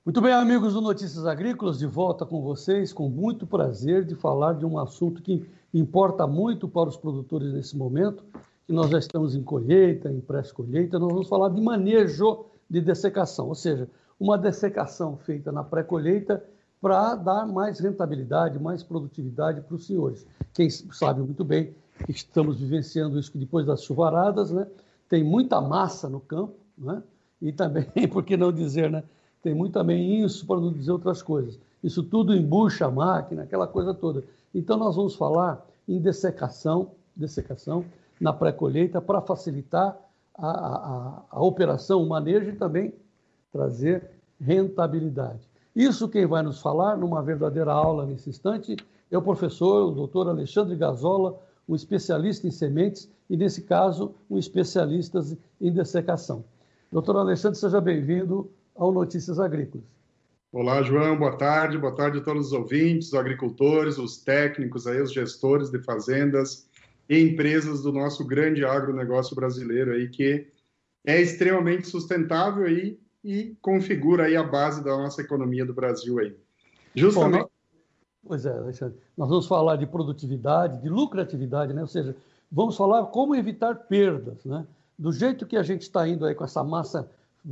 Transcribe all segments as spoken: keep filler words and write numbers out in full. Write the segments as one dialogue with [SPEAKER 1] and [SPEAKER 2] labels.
[SPEAKER 1] Muito bem, amigos do Notícias Agrícolas, de volta com vocês, com muito prazer de falar de um assunto que importa muito para os produtores nesse momento, que nós já estamos em colheita, em pré-colheita. Nós vamos falar de manejo de dessecação, ou seja, uma dessecação feita na pré-colheita para dar mais rentabilidade, mais produtividade para os senhores. Quem sabe muito bem que estamos vivenciando isso depois das chuvaradas, né? Tem muita massa no campo, né? E também, por que não dizer, né? Tem muito também isso, para não dizer outras coisas. Isso tudo embucha a máquina, aquela coisa toda. Então, nós vamos falar em dessecação, dessecação na pré-colheita para facilitar a, a, a operação, o manejo e também trazer rentabilidade. Isso quem vai nos falar, numa verdadeira aula nesse instante, é o professor, o doutor Alexandre Gazola, um especialista em sementes e, nesse caso, um especialista em dessecação. Doutor Alexandre, seja bem-vindo ao Notícias Agrícolas.
[SPEAKER 2] Olá, João, boa tarde, boa tarde a todos os ouvintes, os agricultores, os técnicos, aí, os gestores de fazendas e empresas do nosso grande agronegócio brasileiro, aí, que é extremamente sustentável aí, e configura aí a base da nossa economia do Brasil. Aí. Justamente... Bom,
[SPEAKER 1] pois é, Alexandre, nós vamos falar de produtividade, de lucratividade, né? Ou seja, vamos falar como evitar perdas, né? Do jeito que a gente está indo aí com essa massa,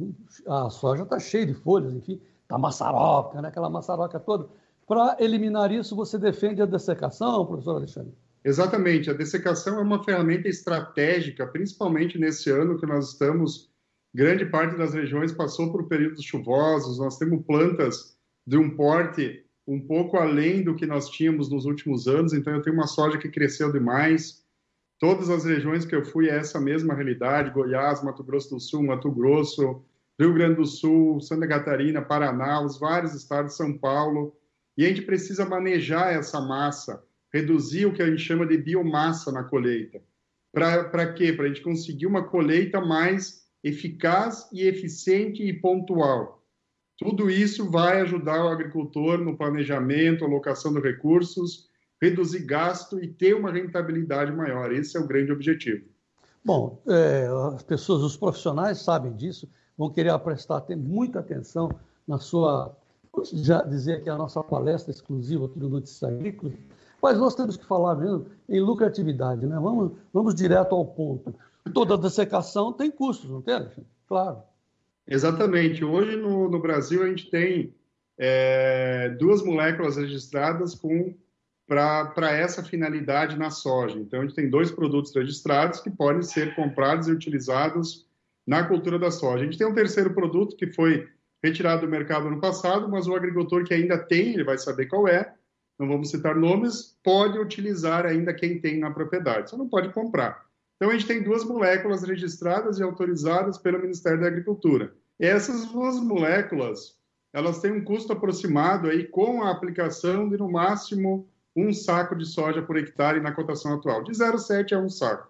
[SPEAKER 1] a soja está cheia de folhas, enfim, está maçaroca, né? Aquela maçaroca toda. Para eliminar isso, você defende a dessecação, professor Alexandre?
[SPEAKER 2] Exatamente, a dessecação é uma ferramenta estratégica, principalmente nesse ano que nós estamos, grande parte das regiões passou por períodos chuvosos, nós temos plantas de um porte um pouco além do que nós tínhamos nos últimos anos, então eu tenho uma soja que cresceu demais. Todas as regiões que eu fui é essa mesma realidade, Goiás, Mato Grosso do Sul, Mato Grosso, Rio Grande do Sul, Santa Catarina, Paraná, os vários estados, São Paulo, e a gente precisa manejar essa massa, reduzir o que a gente chama de biomassa na colheita. Para quê? Para a gente conseguir uma colheita mais eficaz e eficiente e pontual. Tudo isso vai ajudar o agricultor no planejamento, alocação de recursos, reduzir gasto e ter uma rentabilidade maior. Esse é o grande objetivo.
[SPEAKER 1] Bom, é, as pessoas, os profissionais sabem disso, vão querer prestar muita atenção na sua, já dizer que é a nossa palestra exclusiva aqui do Notícias Agrícolas, mas nós temos que falar mesmo em lucratividade, né? Vamos, vamos direto ao ponto. Toda dessecação tem custos, não tem, Alexandre? Claro.
[SPEAKER 2] Exatamente. Hoje no, no Brasil a gente tem é, duas moléculas registradas com para essa finalidade na soja. Então, a gente tem dois produtos registrados que podem ser comprados e utilizados na cultura da soja. A gente tem um terceiro produto que foi retirado do mercado ano passado, mas o agricultor que ainda tem, ele vai saber qual é, não vamos citar nomes, pode utilizar ainda quem tem na propriedade, só não pode comprar. Então, a gente tem duas moléculas registradas e autorizadas pelo Ministério da Agricultura. Essas duas moléculas, elas têm um custo aproximado aí com a aplicação de, no máximo, um saco de soja por hectare na cotação atual, de zero vírgula sete a um saco.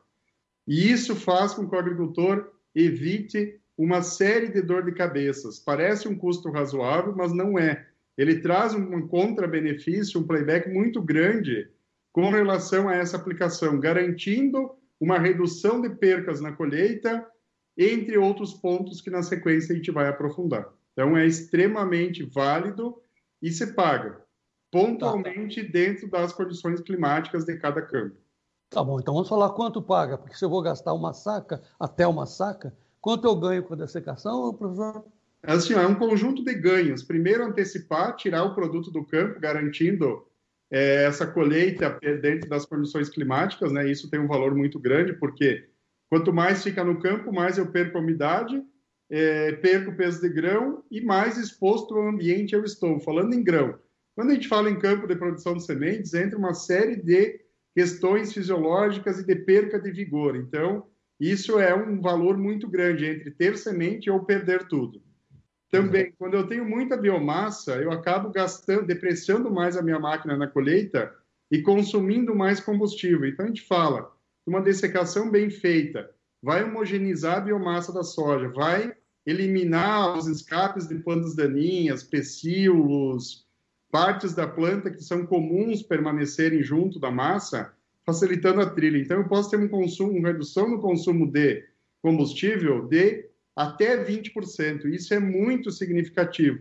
[SPEAKER 2] E isso faz com que o agricultor evite uma série de dor de cabeças. Parece um custo razoável, mas não é. Ele traz um contra-benefício, um playback muito grande com relação a essa aplicação, garantindo uma redução de percas na colheita, entre outros pontos que na sequência a gente vai aprofundar. Então é extremamente válido e se paga pontualmente tá, tá. dentro das condições climáticas de cada campo.
[SPEAKER 1] Tá bom, então vamos falar quanto paga, porque se eu vou gastar uma saca, até uma saca, quanto eu ganho com a dessecação, professor?
[SPEAKER 2] Assim, é um conjunto de ganhos. Primeiro, antecipar, tirar o produto do campo, garantindo é, essa colheita dentro das condições climáticas, né? Isso tem um valor muito grande, porque quanto mais fica no campo, mais eu perco a umidade, é, perco o peso de grão e mais exposto ao ambiente eu estou. Falando em grão, quando a gente fala em campo de produção de sementes, entra uma série de questões fisiológicas e de perca de vigor. Então, isso é um valor muito grande entre ter semente ou perder tudo. Também, quando eu tenho muita biomassa, eu acabo gastando, depreciando mais a minha máquina na colheita e consumindo mais combustível. Então, a gente fala de uma dessecação bem feita, vai homogeneizar a biomassa da soja, vai eliminar os escapes de plantas daninhas, pecíolos, partes da planta que são comuns permanecerem junto da massa, facilitando a trilha. Então, eu posso ter um consumo, uma redução no consumo de combustível de até vinte por cento. Isso é muito significativo.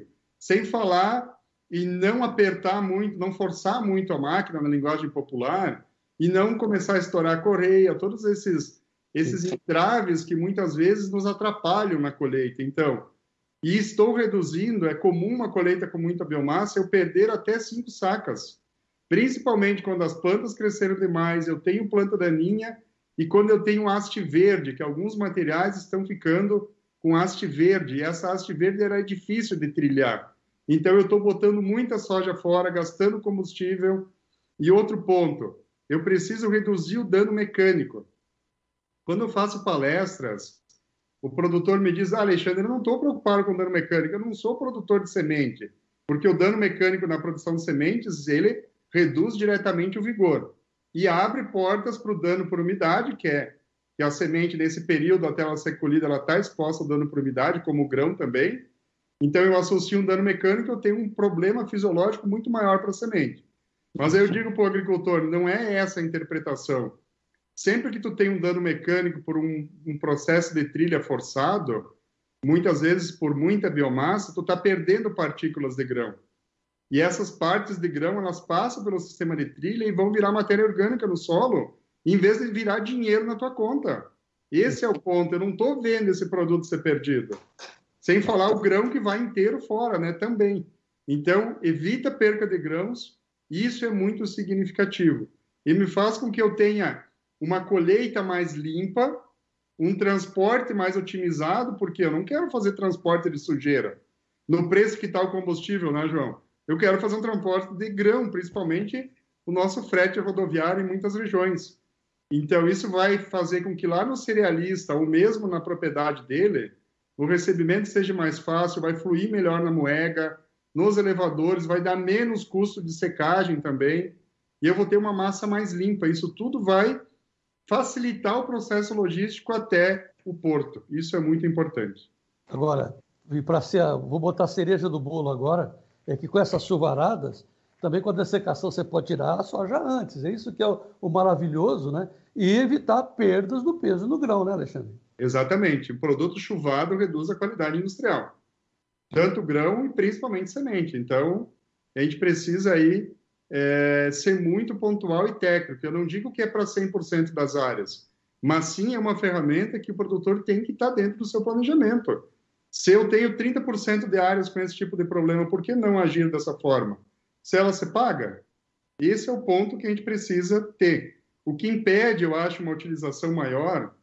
[SPEAKER 2] sem falar em não apertar muito, não forçar muito a máquina, na linguagem popular, e não começar a estourar a correia, todos esses, esses entraves que muitas vezes nos atrapalham na colheita. Então, e estou reduzindo, é comum uma colheita com muita biomassa eu perder até cinco sacas, principalmente quando as plantas cresceram demais, eu tenho planta daninha, e quando eu tenho haste verde, que alguns materiais estão ficando com haste verde, e essa haste verde era difícil de trilhar. Então, eu estou botando muita soja fora, gastando combustível. E outro ponto, eu preciso reduzir o dano mecânico. Quando eu faço palestras, o produtor me diz, ah, Alexandre, eu não estou preocupado com dano mecânico, eu não sou produtor de semente, porque o dano mecânico na produção de sementes, ele reduz diretamente o vigor e abre portas para o dano por umidade, que é que a semente, nesse período, até ela ser colhida, ela está exposta ao dano por umidade, como o grão também. Então, eu associo um dano mecânico, eu tenho um problema fisiológico muito maior para a semente. Mas eu digo para o agricultor, não é essa a interpretação. Sempre que tu tem um dano mecânico por um, um processo de trilha forçado, muitas vezes por muita biomassa, tu está perdendo partículas de grão. E essas partes de grão, elas passam pelo sistema de trilha e vão virar matéria orgânica no solo, em vez de virar dinheiro na tua conta. Esse é o ponto. Eu não estou vendo esse produto ser perdido. Sem falar o grão que vai inteiro fora, né, também. Então, evita perca de grãos, isso é muito significativo. E me faz com que eu tenha uma colheita mais limpa, um transporte mais otimizado, porque eu não quero fazer transporte de sujeira. No preço que está o combustível, né, João? Eu quero fazer um transporte de grão, principalmente o nosso frete rodoviário em muitas regiões. Então, isso vai fazer com que lá no cerealista, ou mesmo na propriedade dele, o recebimento seja mais fácil, vai fluir melhor na moega, nos elevadores, vai dar menos custo de secagem também, e eu vou ter uma massa mais limpa. Isso tudo vai facilitar o processo logístico até o porto. Isso é muito importante.
[SPEAKER 1] Agora, e para ser, vou botar a cereja do bolo agora, é que com essas chuvaradas, também com a dessecação você pode tirar a soja antes. É isso que é o, o maravilhoso, né? E evitar perdas do peso no grão, né, Alexandre?
[SPEAKER 2] Exatamente. O produto chuvado reduz a qualidade industrial. Tanto grão e principalmente semente. Então, a gente precisa aí é, ser muito pontual e técnico. Eu não digo que é para cem por cento das áreas, mas sim é uma ferramenta que o produtor tem que estar dentro do seu planejamento. Se eu tenho trinta por cento de áreas com esse tipo de problema, por que não agir dessa forma? Se ela se paga, esse é o ponto que a gente precisa ter. O que impede, eu acho, uma utilização maior,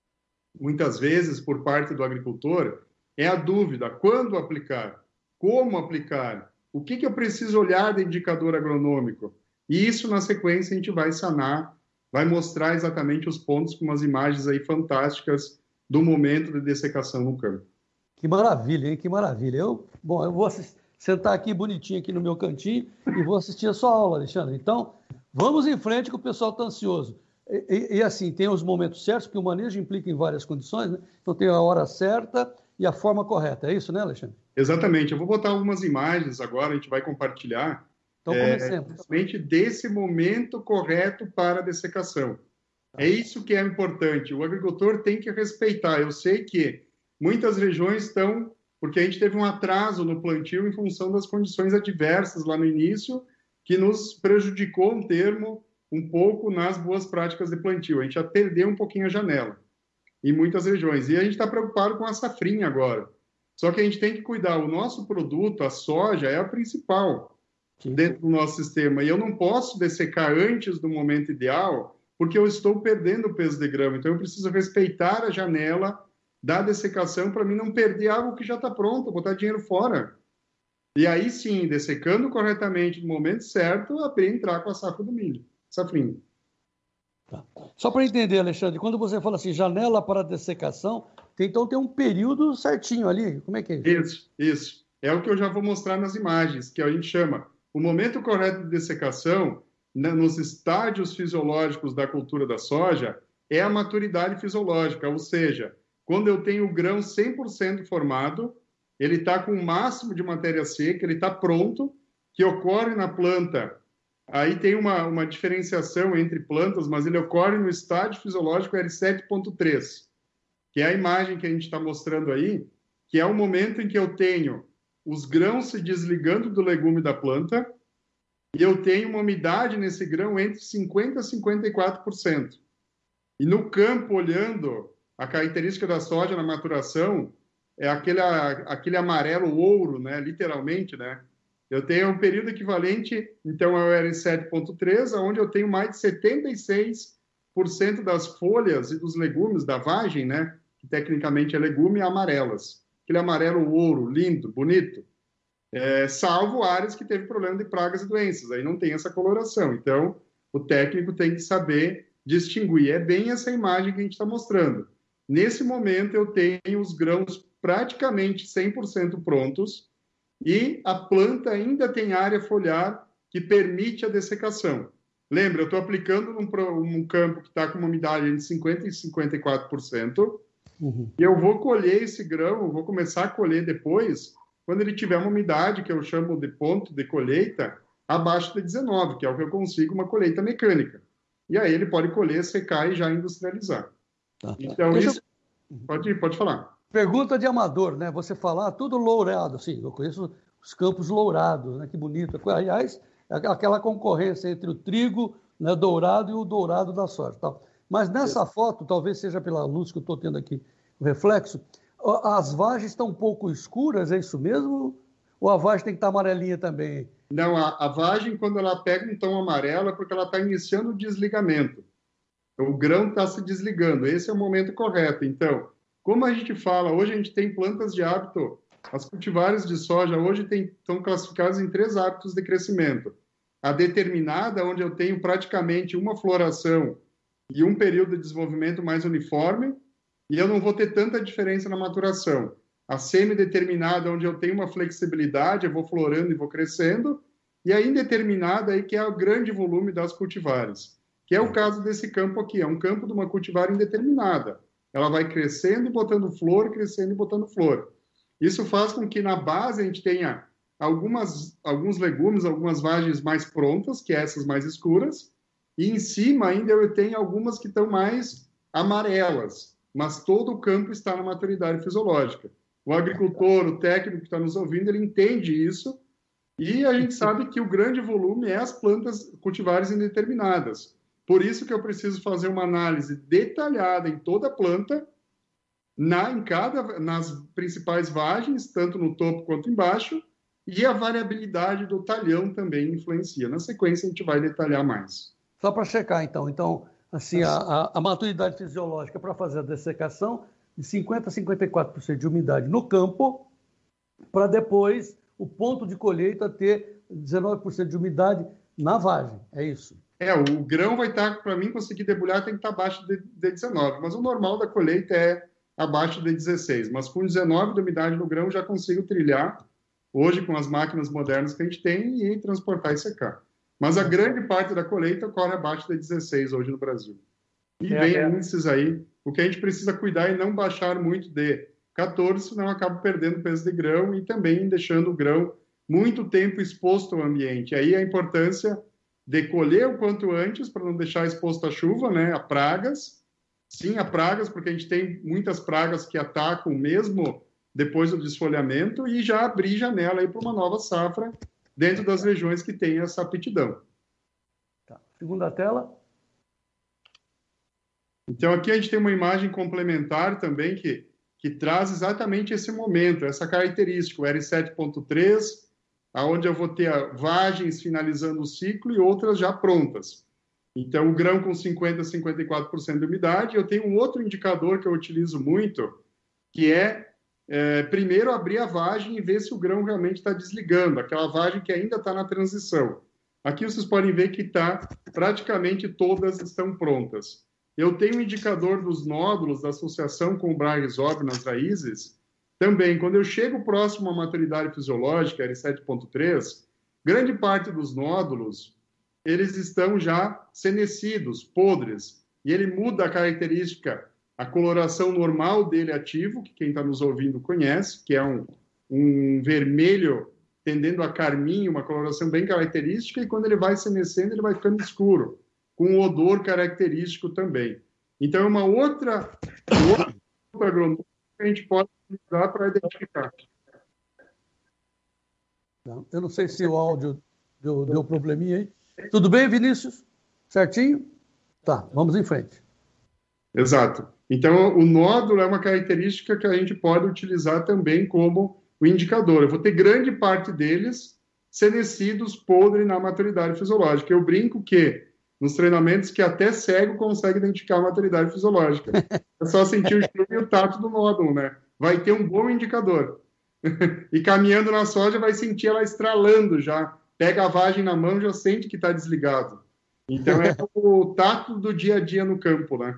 [SPEAKER 2] muitas vezes por parte do agricultor, é a dúvida: quando aplicar? Como aplicar? O que, que eu preciso olhar de indicador agronômico? E isso, na sequência, a gente vai sanar, vai mostrar exatamente os pontos com umas imagens aí fantásticas do momento de dessecação no campo.
[SPEAKER 1] Que maravilha, hein? Que maravilha. Eu, bom, eu vou assistir, sentar aqui bonitinho aqui no meu cantinho e vou assistir a sua aula, Alexandre. Então, vamos em frente que o pessoal está ansioso. E, e, e assim, tem os momentos certos, porque o manejo implica em várias condições, né? Então tem a hora certa e a forma correta. É isso, né, Alexandre? Exatamente.
[SPEAKER 2] Eu vou botar algumas imagens agora, a gente vai compartilhar.
[SPEAKER 1] Então, comecemos.
[SPEAKER 2] É, justamente desse momento correto para a dessecação. É isso que é importante. O agricultor tem que respeitar. Eu sei que muitas regiões estão... Porque a gente teve um atraso no plantio em função das condições adversas lá no início, que nos prejudicou um termo um pouco nas boas práticas de plantio. A gente já perdeu um pouquinho a janela em muitas regiões. E a gente está preocupado com a safrinha agora. Só que a gente tem que cuidar. O nosso produto, a soja, é a principal Sim. dentro do nosso sistema. E eu não posso dessecar antes do momento ideal, porque eu estou perdendo o peso de grama. Então, eu preciso respeitar a janela da dessecação para mim não perder algo que já está pronto, botar dinheiro fora. E aí sim, dessecando corretamente no momento certo, abrir e entrar com a safra do milho, safrinha.
[SPEAKER 1] Tá. Só para entender, Alexandre, quando você fala assim, janela para dessecação, tem, então tem um período certinho ali, como é que é isso?
[SPEAKER 2] Isso, isso. É o que eu já vou mostrar nas imagens, que a gente chama o momento correto de dessecação, né, nos estádios fisiológicos da cultura da soja, é a maturidade fisiológica, ou seja, quando eu tenho o grão cem por cento formado, ele está com o máximo de matéria seca, ele está pronto, que ocorre na planta. Aí tem uma, uma diferenciação entre plantas, mas ele ocorre no estágio fisiológico L sete ponto três, que é a imagem que a gente está mostrando aí, que é o momento em que eu tenho os grãos se desligando do legume da planta, e eu tenho uma umidade nesse grão entre cinquenta por cento e cinquenta e quatro por cento. E no campo, olhando a característica da soja na maturação, é aquele, aquele amarelo ouro, né? Literalmente, né? Eu tenho um período equivalente, então, ao R sete ponto três, onde eu tenho mais de setenta e seis por cento das folhas e dos legumes da vagem, né? Que tecnicamente é legume, amarelas. Aquele amarelo ouro, lindo, bonito. É, salvo áreas que teve problema de pragas e doenças. Aí não tem essa coloração. Então, o técnico tem que saber distinguir. É bem essa imagem que a gente está mostrando. Nesse momento, eu tenho os grãos praticamente cem por cento prontos e a planta ainda tem área foliar que permite a dessecação. Lembra, eu estou aplicando num, num campo que está com uma umidade entre cinquenta por cento e cinquenta e quatro por cento, uhum. E eu vou colher esse grão, vou começar a colher depois, quando ele tiver uma umidade, que eu chamo de ponto de colheita, abaixo de dezenove, que é o que eu consigo uma colheita mecânica. E aí ele pode colher, secar e já industrializar. Tá. Então, Deixa isso... Eu... Pode, pode falar.
[SPEAKER 1] Pergunta de amador, né? Você falar tudo lourado, assim, eu conheço os campos lourados, né? Que bonito. Aliás, aquela concorrência entre o trigo, né, dourado e o dourado da soja. Tá? Mas nessa é. foto, talvez seja pela luz que eu estou tendo aqui, o reflexo, as vagens estão um pouco escuras, é isso mesmo? Ou a vagem tem que estar amarelinha também?
[SPEAKER 2] Não, a, a vagem, quando ela pega um tom amarelo, é porque ela está iniciando o desligamento. O grão está se desligando. Esse é o momento correto. Então, como a gente fala, hoje a gente tem plantas de hábito, as cultivares de soja hoje tem, estão classificadas em três hábitos de crescimento. A determinada, onde eu tenho praticamente uma floração e um período de desenvolvimento mais uniforme, e eu não vou ter tanta diferença na maturação. A semi-determinada, onde eu tenho uma flexibilidade, eu vou florando e vou crescendo, e a indeterminada, aí, que é o grande volume das cultivares, que é o caso desse campo aqui, é um campo de uma cultivar indeterminada. Ela vai crescendo e botando flor, crescendo e botando flor. Isso faz com que na base a gente tenha algumas, alguns legumes, algumas vagens mais prontas, que é essas mais escuras, e em cima ainda eu tenho algumas que estão mais amarelas, mas todo o campo está na maturidade fisiológica. O agricultor, o técnico que está nos ouvindo, ele entende isso, e a gente sabe que o grande volume é as plantas cultivares indeterminadas. Por isso que eu preciso fazer uma análise detalhada em toda a planta, na, em cada, nas principais vagens, tanto no topo quanto embaixo, e a variabilidade do talhão também influencia. Na sequência, a gente vai detalhar mais.
[SPEAKER 1] Só para checar, então. Então, assim, a, a, a maturidade fisiológica para fazer a dessecação de cinquenta a cinquenta e quatro por cento de umidade no campo, para depois o ponto de colheita ter dezenove por cento de umidade na vagem. É isso?
[SPEAKER 2] É, o grão vai estar, para mim, conseguir debulhar, tem que estar abaixo de, de dezenove, mas o normal da colheita é abaixo de dezesseis, mas com dezenove de umidade no grão já consigo trilhar, hoje com as máquinas modernas que a gente tem, e transportar e secar. Mas a grande parte da colheita ocorre abaixo de dezesseis hoje no Brasil. E é, vem é. índices aí, o que a gente precisa cuidar é não baixar muito de quatorze, senão acaba perdendo peso de grão e também deixando o grão muito tempo exposto ao ambiente. Aí a importância de colher o quanto antes, para não deixar exposto à chuva, né, a pragas. Sim, a pragas, porque a gente tem muitas pragas que atacam mesmo depois do desfolhamento, e já abrir janela aí para uma nova safra dentro das regiões que têm essa aptidão.
[SPEAKER 1] Tá. Segunda tela.
[SPEAKER 2] Então, aqui a gente tem uma imagem complementar também que, que traz exatamente esse momento, essa característica, o R sete ponto três, onde eu vou ter vagens finalizando o ciclo e outras já prontas. Então, o grão com cinquenta a cinquenta e quatro por cento de umidade. Eu tenho um outro indicador que eu utilizo muito, que é, é primeiro abrir a vagem e ver se o grão realmente está desligando, aquela vagem que ainda está na transição. Aqui vocês podem ver que tá, praticamente todas estão prontas. Eu tenho um indicador dos nódulos da associação com o Brachyrhizobium nas raízes. Também, quando eu chego próximo à maturidade fisiológica, R sete ponto três, grande parte dos nódulos, eles estão já senescidos, podres, e ele muda a característica, a coloração normal dele ativo, que quem está nos ouvindo conhece, que é um, um vermelho tendendo a carmim, uma coloração bem característica, e quando ele vai senescendo, ele vai ficando escuro, com um odor característico também. Então, é uma outra, outra agronômica que a gente pode utilizar para identificar.
[SPEAKER 1] Não, eu não sei se o áudio deu, deu probleminha aí. Tudo bem, Vinícius? Certinho? Tá, vamos em frente.
[SPEAKER 2] Exato. Então, o nódulo é uma característica que a gente pode utilizar também como o indicador. Eu vou ter grande parte deles senescidos, podres na maturidade fisiológica. Eu brinco que, nos treinamentos, que até cego consegue identificar a maturidade fisiológica. É só sentir o cheiro e o tato do nódulo, né? Vai ter um bom indicador. E caminhando na soja, vai sentir ela estralando já. Pega a vagem na mão, já sente que está desligado. Então, é o tato do dia a dia no campo, né?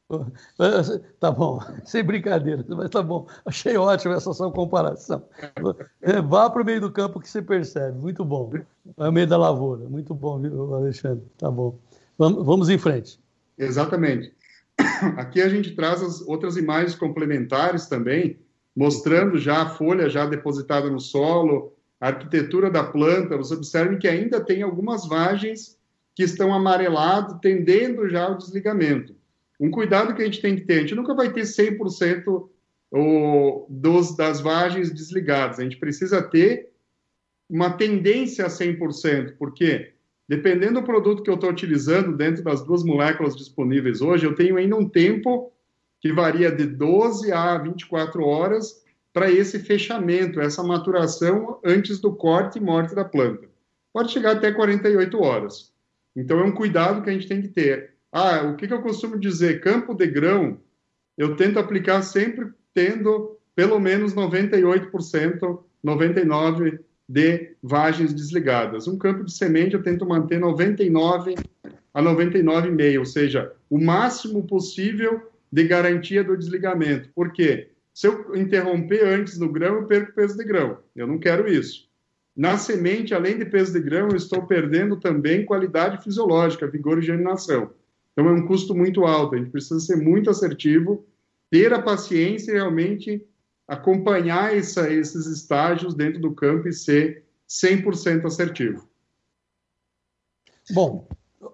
[SPEAKER 1] Tá bom, sem brincadeira, mas tá bom. Achei ótimo essa sua comparação. Vá para o meio do campo que você percebe. Muito bom. Vai ao meio da lavoura. Muito bom, viu, Alexandre? Tá bom. Vamos, vamos em frente.
[SPEAKER 2] Exatamente. Aqui a gente traz as outras imagens complementares também, mostrando já a folha já depositada no solo, a arquitetura da planta. Vocês observem que ainda tem algumas vagens que estão amareladas, tendendo já ao desligamento. Um cuidado que a gente tem que ter, a gente nunca vai ter cem por cento o, dos, das vagens desligadas, a gente precisa ter uma tendência a cem por cento, porque dependendo do produto que eu estou utilizando dentro das duas moléculas disponíveis hoje, eu tenho ainda um tempo que varia de doze a vinte e quatro horas para esse fechamento, essa maturação antes do corte e morte da planta. Pode chegar até quarenta e oito horas. Então é um cuidado que a gente tem que ter. Ah, o que, que eu costumo dizer? Campo de grão, eu tento aplicar sempre tendo pelo menos noventa e oito por cento, noventa e nove por cento de vagens desligadas. Um campo de semente eu tento manter noventa e nove a noventa e nove vírgula cinco, ou seja, o máximo possível de garantia do desligamento. Por quê? Se eu interromper antes no grão, eu perco peso de grão. Eu não quero isso. Na semente, além de peso de grão, eu estou perdendo também qualidade fisiológica, vigor e germinação. Então, é um custo muito alto. A gente precisa ser muito assertivo, ter a paciência e realmente acompanhar essa, esses estágios dentro do campo e ser cem por cento assertivo.
[SPEAKER 1] Bom,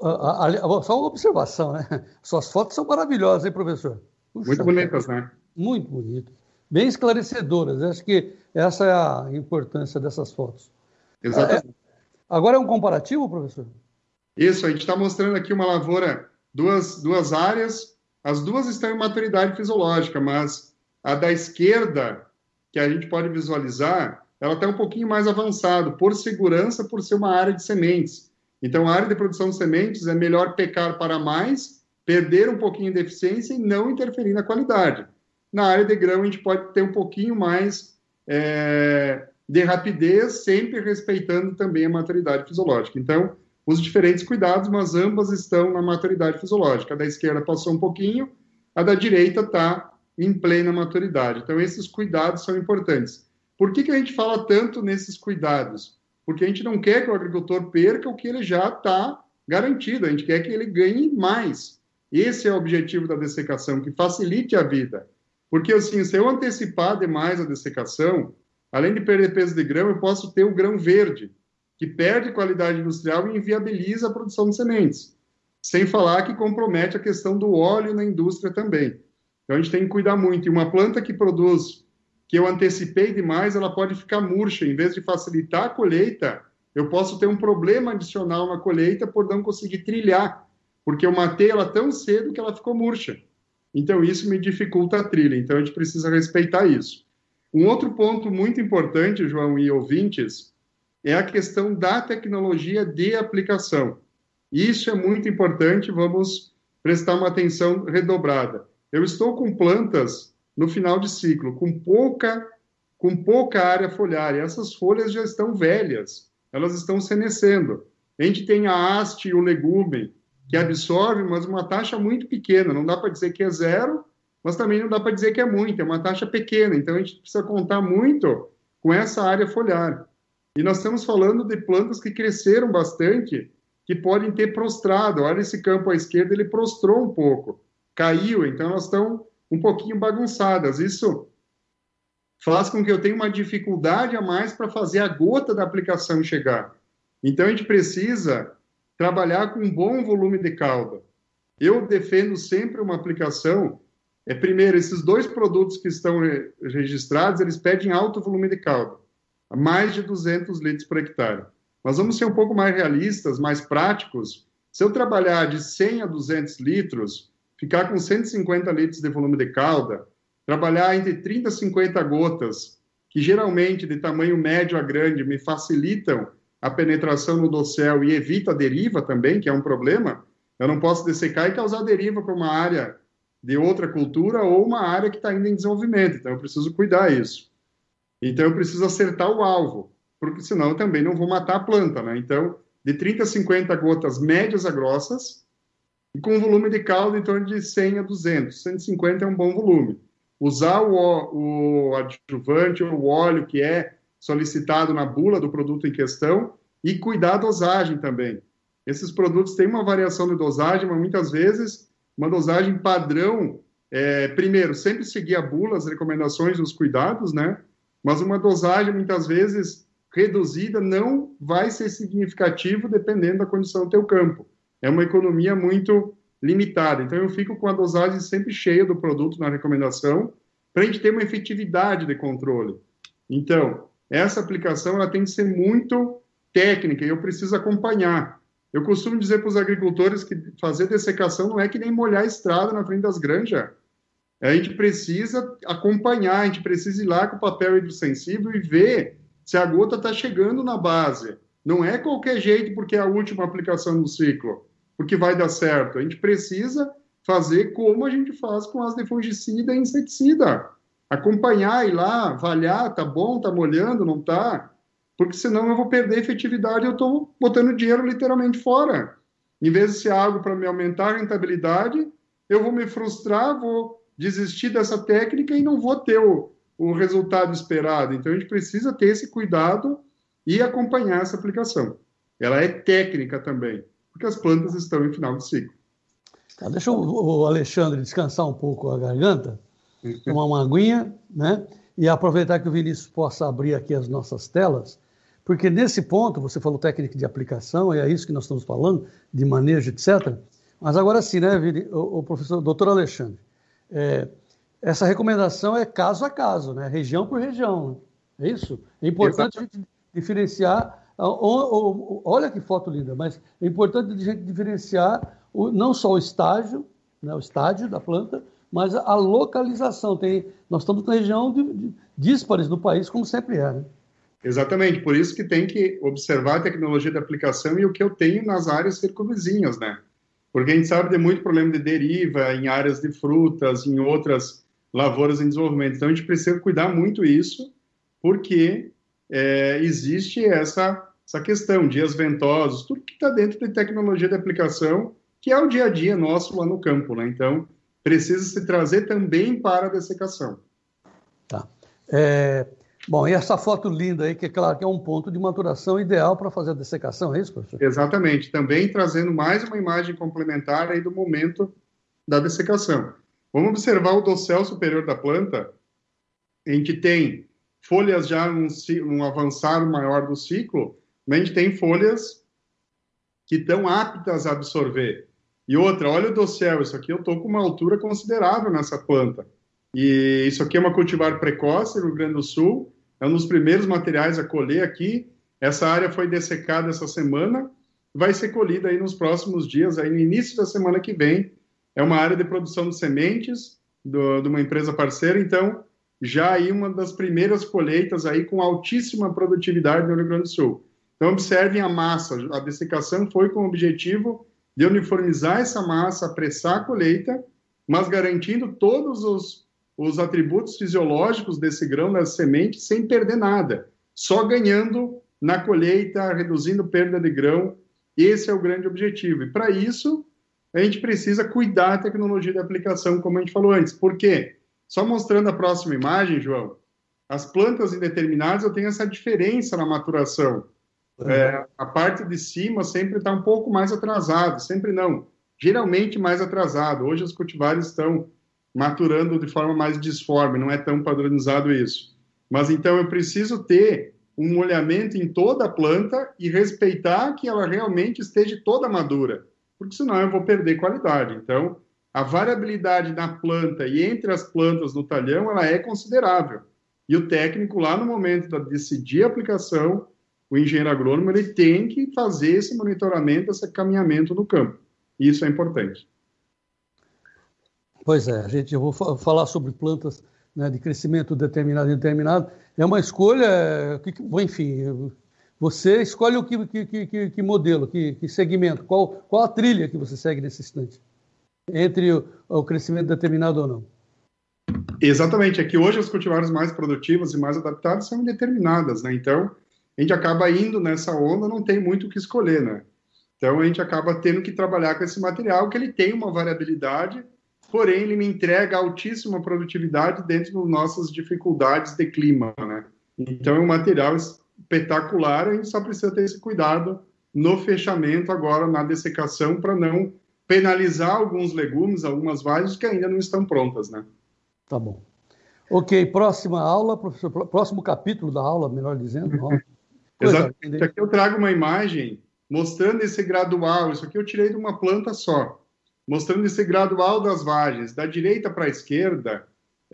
[SPEAKER 1] só uma observação, né? Suas fotos são maravilhosas, hein, professor? Puxa,
[SPEAKER 2] muito bonitas, né?
[SPEAKER 1] Muito bonitas. Bem esclarecedoras. Acho que essa é a importância dessas fotos.
[SPEAKER 2] Exatamente.
[SPEAKER 1] É, agora é um comparativo, professor?
[SPEAKER 2] Isso, a gente está mostrando aqui uma lavoura, duas, duas áreas, as duas estão em maturidade fisiológica, mas a da esquerda, que a gente pode visualizar, ela está um pouquinho mais avançada, por segurança, por ser uma área de sementes. Então, a área de produção de sementes é melhor pecar para mais, perder um pouquinho de eficiência e não interferir na qualidade. Na área de grão, a gente pode ter um pouquinho mais é, de rapidez, sempre respeitando também a maturidade fisiológica. Então, os diferentes cuidados, mas ambas estão na maturidade fisiológica. A da esquerda passou um pouquinho, a da direita está em plena maturidade. Então, esses cuidados são importantes. Por que que a gente fala tanto nesses cuidados? Porque a gente não quer que o agricultor perca o que ele já está garantido, a gente quer que ele ganhe mais. Esse é o objetivo da dessecação, que facilite a vida. Porque, assim, se eu antecipar demais a dessecação, além de perder peso de grão, eu posso ter o grão verde, que perde qualidade industrial e inviabiliza a produção de sementes. Sem falar que compromete a questão do óleo na indústria também. Então, a gente tem que cuidar muito. E uma planta que produz, que eu antecipei demais, ela pode ficar murcha. Em vez de facilitar a colheita, eu posso ter um problema adicional na colheita por não conseguir trilhar, porque eu matei ela tão cedo que ela ficou murcha. Então, isso me dificulta a trilha. Então, a gente precisa respeitar isso. Um outro ponto muito importante, João e ouvintes, é a questão da tecnologia de aplicação. Isso é muito importante, vamos prestar uma atenção redobrada. Eu estou com plantas no final de ciclo, com pouca, com pouca área foliar, e essas folhas já estão velhas, elas estão senescendo. A gente tem a haste e o legume, que absorve, mas uma taxa muito pequena, não dá para dizer que é zero, mas também não dá para dizer que é muito, é uma taxa pequena, então a gente precisa contar muito com essa área foliar. E nós estamos falando de plantas que cresceram bastante, que podem ter prostrado. Olha esse campo à esquerda, ele prostrou um pouco, caiu, então elas estão um pouquinho bagunçadas. Isso faz com que eu tenha uma dificuldade a mais para fazer a gota da aplicação chegar. Então a gente precisa trabalhar com um bom volume de calda. Eu defendo sempre uma aplicação, é, primeiro, esses dois produtos que estão registrados, eles pedem alto volume de calda. mais de duzentos litros por hectare. Mas vamos ser um pouco mais realistas, mais práticos. Se eu trabalhar de cem a duzentos litros, ficar com cento e cinquenta litros de volume de calda, trabalhar entre trinta a cinquenta gotas, que geralmente de tamanho médio a grande me facilitam a penetração no dossel e evita a deriva também, que é um problema. Eu não posso dessecar e causar deriva para uma área de outra cultura ou uma área que está ainda em desenvolvimento. Então, eu preciso cuidar disso. Então, eu preciso acertar o alvo, porque senão eu também não vou matar a planta, né? Então, de trinta a cinquenta gotas médias a grossas, e com um volume de calda em torno de cem a duzentos. cento e cinquenta é um bom volume. Usar o, o adjuvante ou o óleo que é solicitado na bula do produto em questão e cuidar da dosagem também. Esses produtos têm uma variação de dosagem, mas muitas vezes uma dosagem padrão, é, primeiro, sempre seguir a bula, as recomendações, os cuidados, né? Mas uma dosagem, muitas vezes, reduzida não vai ser significativo dependendo da condição do teu campo. É uma economia muito limitada. Então, eu fico com a dosagem sempre cheia do produto na recomendação para a gente ter uma efetividade de controle. Então, essa aplicação ela tem que ser muito técnica e eu preciso acompanhar. Eu costumo dizer para os agricultores que fazer dessecação não é que nem molhar a estrada na frente das granjas. A gente precisa acompanhar, a gente precisa ir lá com o papel hidrossensível e ver se a gota está chegando na base. Não é qualquer jeito porque é a última aplicação do ciclo, porque vai dar certo. A gente precisa fazer como a gente faz com as de fungicida e inseticida. Acompanhar, ir lá, avaliar, tá bom, tá molhando, não tá? Porque senão eu vou perder efetividade e eu estou botando dinheiro literalmente fora. Em vez de ser algo para me aumentar a rentabilidade, eu vou me frustrar, vou desistir dessa técnica e não vou ter o, o resultado esperado. Então, a gente precisa ter esse cuidado e acompanhar essa aplicação. Ela é técnica também, porque as plantas estão em final de ciclo.
[SPEAKER 1] Tá, deixa o Alexandre descansar um pouco a garganta, tomar uma aguinha, né? E aproveitar que o Vinícius possa abrir aqui as nossas telas, porque nesse ponto, você falou técnica de aplicação, e é isso que nós estamos falando, de manejo, etcétera. Mas agora sim, né, o, o professor, doutor Alexandre, é, essa recomendação é caso a caso, né? Região por região, é isso? É importante Exatamente. A gente diferenciar, olha que foto linda, mas é importante a gente diferenciar o, não só o estágio, né, o estágio da planta, mas a localização. Tem, nós estamos na região de, de, díspares do país, como sempre é, né?
[SPEAKER 2] Exatamente, por isso que tem que observar a tecnologia de aplicação e o que eu tenho nas áreas circunvizinhas, né? Porque a gente sabe de muito problema de deriva em áreas de frutas, em outras lavouras em desenvolvimento. Então, a gente precisa cuidar muito isso, porque é, existe essa, essa questão, dias ventosos, tudo que está dentro de tecnologia de aplicação, que é o dia a dia nosso lá no campo, né? Então, precisa se trazer também para a dessecação.
[SPEAKER 1] Tá. É, bom, e essa foto linda aí, que é claro que é um ponto de maturação ideal para fazer a dessecação, é isso, professor?
[SPEAKER 2] Exatamente. Também trazendo mais uma imagem complementar aí do momento da dessecação. Vamos observar o dossel superior da planta. A gente tem folhas já num, num avançar maior do ciclo, mas a gente tem folhas que estão aptas a absorver. E outra, olha o dossel, isso aqui eu estou com uma altura considerável nessa planta. E isso aqui é uma cultivar precoce no Rio Grande do Sul, é um dos primeiros materiais a colher aqui. Essa área foi dessecada essa semana, vai ser colhida aí nos próximos dias, aí no início da semana que vem. É uma área de produção de sementes do, de uma empresa parceira, então já aí uma das primeiras colheitas aí com altíssima produtividade no Rio Grande do Sul. Então observem a massa, a dessecação foi com o objetivo de uniformizar essa massa, apressar a colheita, mas garantindo todos os, os atributos fisiológicos desse grão, das sementes, sem perder nada. Só ganhando na colheita, reduzindo perda de grão. Esse é o grande objetivo. E para isso, a gente precisa cuidar da tecnologia de aplicação, como a gente falou antes. Por quê? Só mostrando a próxima imagem, João, as plantas indeterminadas, eu tenho essa diferença na maturação. É, a parte de cima sempre está um pouco mais atrasado, sempre não, geralmente mais atrasado. Hoje os cultivares estão maturando de forma mais disforme, não é tão padronizado isso. Mas então eu preciso ter um molhamento em toda a planta e respeitar que ela realmente esteja toda madura, porque senão eu vou perder qualidade. Então, a variabilidade na planta e entre as plantas no talhão, ela é considerável. E o técnico, lá no momento de decidir a aplicação, o engenheiro agrônomo ele tem que fazer esse monitoramento, esse caminhamento no campo. Isso é importante.
[SPEAKER 1] Pois é, a gente, eu vou falar sobre plantas, né, de crescimento determinado e indeterminado. É uma escolha, que, enfim, você escolhe o que, que, que, que modelo, que, que segmento, qual, qual a trilha que você segue nesse instante, entre o, o crescimento determinado ou não.
[SPEAKER 2] Exatamente, é que hoje as cultivares mais produtivas e mais adaptadas são indeterminadas, né? Então, a gente acaba indo nessa onda, não tem muito o que escolher, né? Então, a gente acaba tendo que trabalhar com esse material, que ele tem uma variabilidade, porém, ele me entrega altíssima produtividade dentro das nossas dificuldades de clima, né? Então, é um material espetacular, a gente só precisa ter esse cuidado no fechamento, agora na dessecação, para não penalizar alguns legumes, algumas vagens que ainda não estão prontas, né?
[SPEAKER 1] Tá bom. Ok, próxima aula, professor, próximo capítulo da aula, melhor dizendo. Ó,
[SPEAKER 2] exatamente. Aqui eu trago uma imagem mostrando esse gradual, isso aqui eu tirei de uma planta só, mostrando esse gradual das vagens, da direita para a esquerda,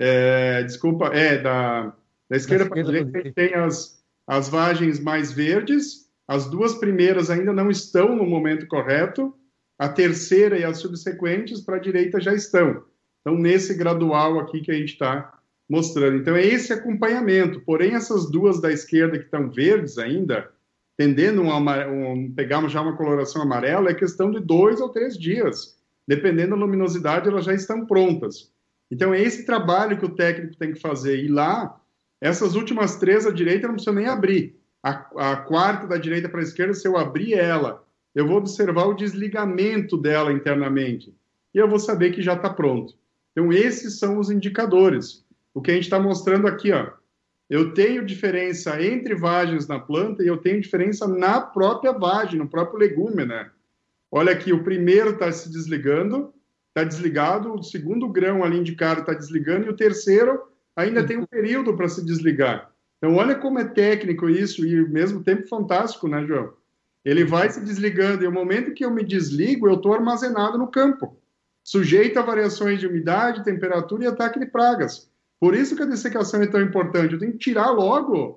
[SPEAKER 2] é, desculpa, é, da, da esquerda para a direita, a gente tem as, as vagens mais verdes, as duas primeiras ainda não estão no momento correto, a terceira e as subsequentes para a direita já estão. Então, nesse gradual aqui que a gente está mostrando. Então, é esse acompanhamento. Porém, essas duas da esquerda que estão verdes ainda, tendendo a um, pegar já uma coloração amarela, é questão de dois ou três dias. Dependendo da luminosidade, elas já estão prontas. Então, é esse trabalho que o técnico tem que fazer. E lá, essas últimas três à direita, eu não preciso nem abrir. A, a quarta da direita para a esquerda, se eu abrir ela, eu vou observar o desligamento dela internamente. E eu vou saber que já está pronto. Então, esses são os indicadores. O que a gente está mostrando aqui, ó, eu tenho diferença entre vagens na planta e eu tenho diferença na própria vagem, no próprio legume, né? Olha aqui, o primeiro está se desligando, está desligado, o segundo grão ali indicado está desligando e o terceiro ainda tem um período para se desligar. Então, olha como é técnico isso e ao mesmo tempo fantástico, né, João? Ele vai se desligando e no momento que eu me desligo, eu estou armazenado no campo, sujeito a variações de umidade, temperatura e ataque de pragas. Por isso que a dessecação é tão importante. Eu tenho que tirar logo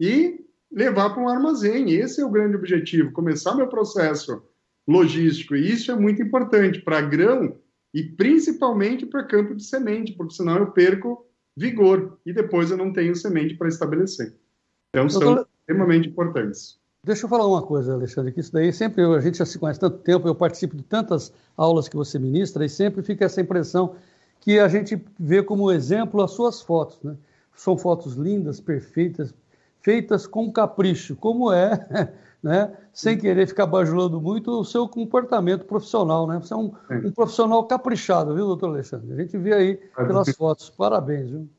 [SPEAKER 2] e levar para um armazém. Esse é o grande objetivo, começar meu processo logístico. E isso é muito importante para grão e principalmente para campo de semente, porque senão eu perco vigor e depois eu não tenho semente para estabelecer. Então, são Doutor... extremamente importantes.
[SPEAKER 1] Deixa eu falar uma coisa, Alexandre, que isso daí sempre, eu, a gente já se conhece tanto tempo, eu participo de tantas aulas que você ministra e sempre fica essa impressão que a gente vê como exemplo as suas fotos, né? São fotos lindas, perfeitas, feitas com capricho, como é, né? Sem querer ficar bajulando muito o seu comportamento profissional, né? Você é um, um profissional caprichado, viu, doutor Alexandre? A gente vê aí pelas fotos. Parabéns, viu?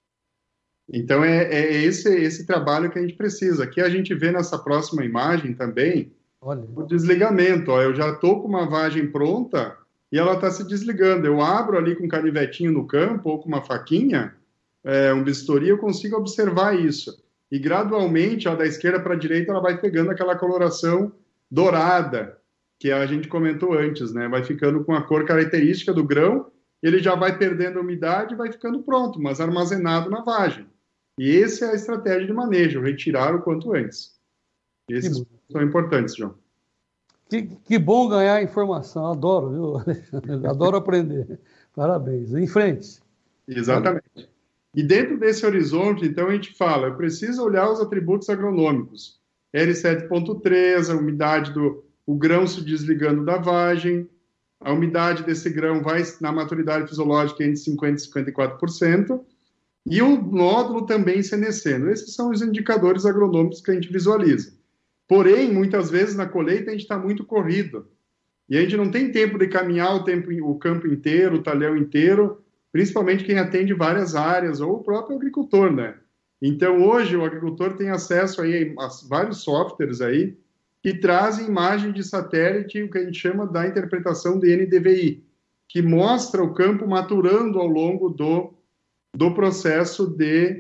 [SPEAKER 2] Então, é, é esse, esse trabalho que a gente precisa. Aqui a gente vê nessa próxima imagem também Olha. o desligamento. Ó, eu já estou com uma vagem pronta e ela está se desligando. Eu abro ali com um canivetinho no campo ou com uma faquinha, é, um bisturi, eu consigo observar isso. E gradualmente, ó, da esquerda para a direita, ela vai pegando aquela coloração dourada, que a gente comentou antes, né? Vai ficando com a cor característica do grão, ele já vai perdendo a umidade e vai ficando pronto, mas armazenado na vagem. E essa é a estratégia de manejo, retirar o quanto antes. Esses que são importantes, João.
[SPEAKER 1] Que, que bom ganhar informação, adoro, viu, Alexandre? Adoro aprender. Parabéns. Em frente.
[SPEAKER 2] Exatamente. E dentro desse horizonte, então, a gente fala, eu preciso olhar os atributos agronômicos. L sete ponto três, a umidade do o grão se desligando da vagem, a umidade desse grão vai, na maturidade fisiológica, entre cinquenta por cento e cinquenta e quatro por cento, e o nódulo também senescendo. Esses são os indicadores agronômicos que a gente visualiza. Porém, muitas vezes na colheita a gente está muito corrido, e a gente não tem tempo de caminhar o, tempo, o campo inteiro, o talhão inteiro, principalmente quem atende várias áreas, ou o próprio agricultor, né? Então, hoje, o agricultor tem acesso aí a vários softwares aí, que trazem imagem de satélite, o que a gente chama da interpretação de N D V I, que mostra o campo maturando ao longo do, do processo de,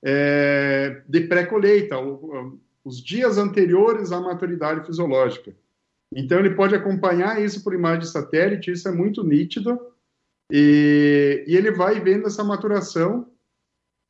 [SPEAKER 2] é, de pré-colheita, os dias anteriores à maturidade fisiológica. Então, ele pode acompanhar isso por imagem de satélite, isso é muito nítido, e, e ele vai vendo essa maturação,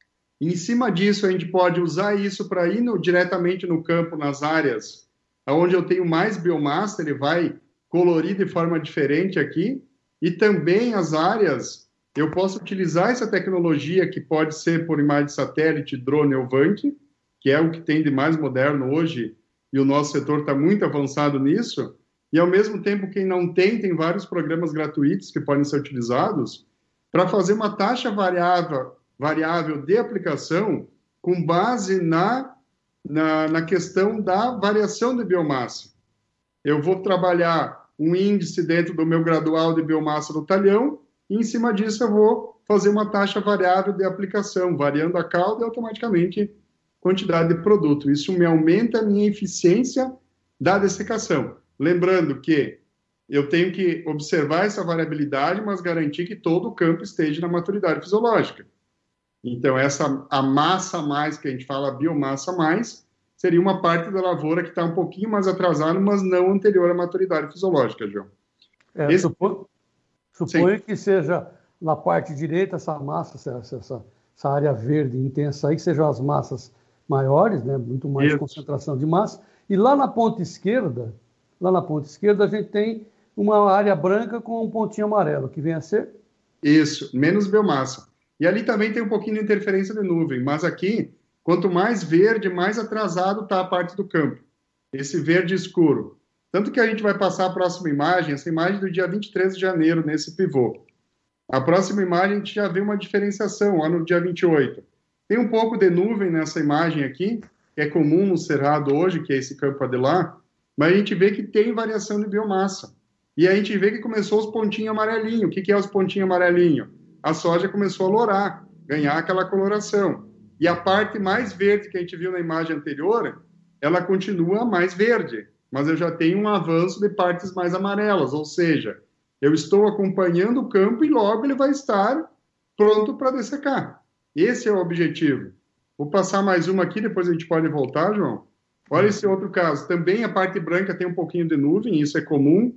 [SPEAKER 2] Em cima disso, a gente pode usar isso para ir no, diretamente no campo, nas áreas onde eu tenho mais biomassa, ele vai colorir de forma diferente aqui, e também as áreas, eu posso utilizar essa tecnologia que pode ser por imagem de satélite, drone ou V A N C, que é o que tem de mais moderno hoje, e o nosso setor está muito avançado nisso, e ao mesmo tempo quem não tem, tem vários programas gratuitos que podem ser utilizados para fazer uma taxa variável, variável de aplicação com base na, na, na questão da variação de biomassa. Eu vou trabalhar um índice dentro do meu gradual de biomassa do talhão, e em cima disso eu vou fazer uma taxa variável de aplicação, variando a cauda e automaticamente quantidade de produto. Isso me aumenta a minha eficiência da dessecação. Lembrando que eu tenho que observar essa variabilidade, mas garantir que todo o campo esteja na maturidade fisiológica. Então, essa, a massa a mais, que a gente fala, a biomassa a mais, seria uma parte da lavoura que está um pouquinho mais atrasada, mas não anterior à maturidade fisiológica, João.
[SPEAKER 1] É, Esse... Suponho, suponho que seja na parte direita essa massa, essa, essa, essa área verde intensa aí, que sejam as massas maiores, né, muito mais Isso. concentração de massa. E lá na ponta esquerda, lá na ponta esquerda, a gente tem uma área branca com um pontinho amarelo, que vem a ser?
[SPEAKER 2] Isso, menos biomassa. E ali também tem um pouquinho de interferência de nuvem, mas aqui, quanto mais verde, mais atrasado está a parte do campo. Esse verde escuro. Tanto que a gente vai passar a próxima imagem, essa imagem do dia vinte e três de janeiro, nesse pivô. A próxima imagem a gente já vê uma diferenciação, lá no dia vinte e oito. Tem um pouco de nuvem nessa imagem aqui, que é comum no Cerrado hoje, que é esse campo Adelar, mas a gente vê que tem variação de biomassa. E a gente vê que começou os pontinhos amarelinhos. O que, que é os pontinhos amarelinhos? A soja começou a lourar, ganhar aquela coloração. E a parte mais verde que a gente viu na imagem anterior, ela continua mais verde, mas eu já tenho um avanço de partes mais amarelas, ou seja, eu estou acompanhando o campo e logo ele vai estar pronto para dessecar. Esse é o objetivo. Vou passar mais uma aqui, depois a gente pode voltar, João. Olha esse outro caso. Também a parte branca tem um pouquinho de nuvem, isso é comum.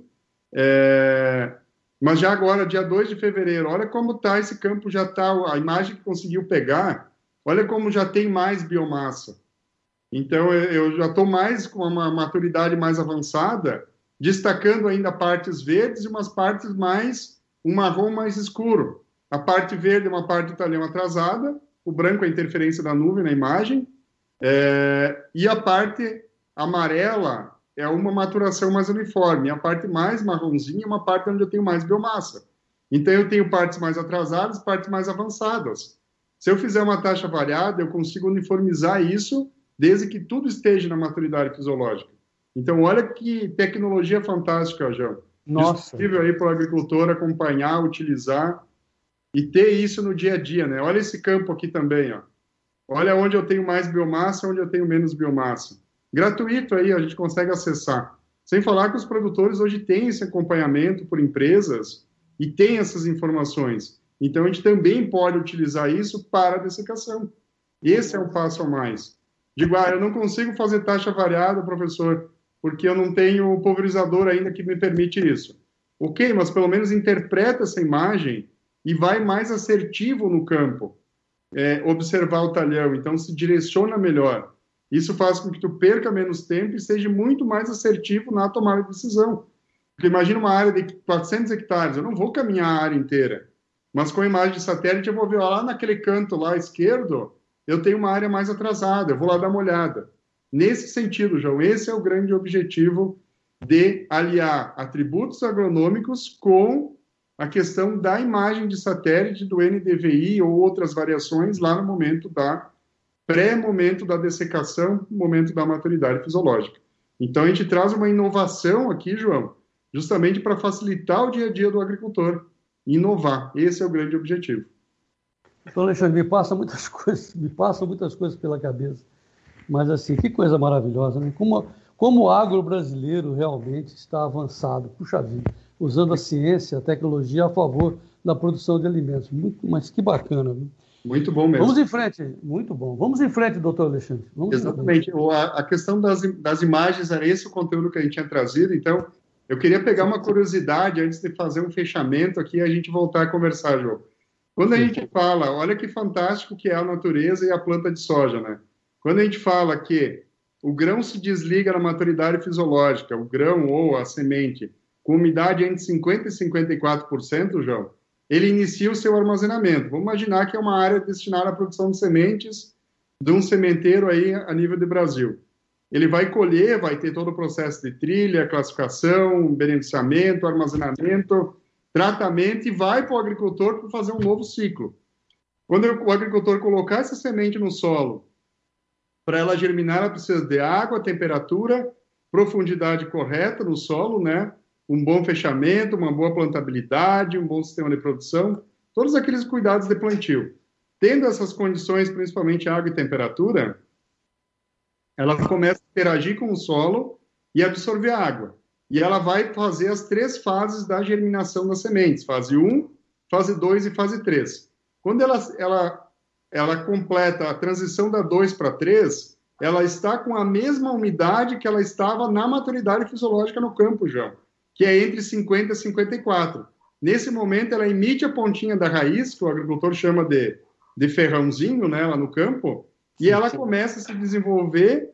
[SPEAKER 2] É... Mas já agora, dia dois de fevereiro, olha como está esse campo, já está, a imagem que conseguiu pegar, olha como já tem mais biomassa. Então, eu já estou mais com uma maturidade mais avançada, destacando ainda partes verdes e umas partes mais, um marrom mais escuro. A parte verde é uma parte do talhão atrasada, o branco é a interferência da nuvem na imagem, é... e a parte amarela é uma maturação mais uniforme. A parte mais marronzinha é uma parte onde eu tenho mais biomassa. Então, eu tenho partes mais atrasadas, partes mais avançadas. Se eu fizer uma taxa variada, eu consigo uniformizar isso, desde que tudo esteja na maturidade fisiológica. Então, olha que tecnologia fantástica, João.
[SPEAKER 1] Nossa.
[SPEAKER 2] Disponível aí para o agricultor acompanhar, utilizar e ter isso no dia a dia, né? Olha esse campo aqui também, ó. Olha onde eu tenho mais biomassa, onde eu tenho menos biomassa. Gratuito aí, a gente consegue acessar. Sem falar que os produtores hoje têm esse acompanhamento por empresas e têm essas informações. Então, a gente também pode utilizar isso para a dessecação. Esse é o passo a mais. Digo, ah, eu não consigo fazer taxa variada, professor, porque eu não tenho o pulverizador ainda que me permite isso. Ok, mas pelo menos interpreta essa imagem e vai mais assertivo no campo. É, observar o talhão, então se direciona melhor. Isso faz com que tu perca menos tempo e seja muito mais assertivo na tomada de decisão. Porque imagina uma área de quatrocentos hectares, eu não vou caminhar a área inteira, mas com a imagem de satélite eu vou ver, ó, lá naquele canto lá esquerdo, eu tenho uma área mais atrasada, eu vou lá dar uma olhada. Nesse sentido, João, esse é o grande objetivo de aliar atributos agronômicos com a questão da imagem de satélite, do N D V I ou outras variações lá no momento da pré-momento da dessecação, momento da maturidade fisiológica. Então, a gente traz uma inovação aqui, João, justamente para facilitar o dia a dia do agricultor, inovar. Esse é o grande objetivo.
[SPEAKER 1] Então, Alexandre, me passa muitas coisas, me passam muitas coisas pela cabeça. Mas, assim, que coisa maravilhosa, né? Como, como o agro brasileiro realmente está avançado, puxa vida, usando a ciência, a tecnologia a favor da produção de alimentos. Muito, mas que bacana, viu?
[SPEAKER 2] Muito bom mesmo.
[SPEAKER 1] Vamos em frente, muito bom. Vamos em frente, doutor Alexandre. Vamos
[SPEAKER 2] Exatamente. A, a questão das, das imagens era esse o conteúdo que a gente tinha trazido, então eu queria pegar uma curiosidade antes de fazer um fechamento aqui e a gente voltar a conversar, João. Quando a gente fala, olha que fantástico que é a natureza e a planta de soja, né? Quando a gente fala que o grão se desliga na maturidade fisiológica, o grão ou a semente, com umidade entre cinquenta por cento e cinquenta e quatro por cento, João, ele inicia o seu armazenamento. Vamos imaginar que é uma área destinada à produção de sementes de um sementeiro aí a nível de Brasil. Ele vai colher, vai ter todo o processo de trilha, classificação, beneficiamento, armazenamento, tratamento, e vai para o agricultor para fazer um novo ciclo. Quando o agricultor colocar essa semente no solo, para ela germinar, ela precisa de água, temperatura, profundidade correta no solo, né? Um bom fechamento, uma boa plantabilidade, um bom sistema de produção, todos aqueles cuidados de plantio. Tendo essas condições, principalmente água e temperatura, ela começa a interagir com o solo e absorver água. E ela vai fazer as três fases da germinação das sementes, fase um, fase dois e fase três. Quando ela, ela, ela completa a transição da dois para três, ela está com a mesma umidade que ela estava na maturidade fisiológica no campo, João, que é entre cinquenta e cinquenta e quatro. Nesse momento, ela emite a pontinha da raiz, que o agricultor chama de, de ferrãozinho, né, lá no campo, e ela começa a se desenvolver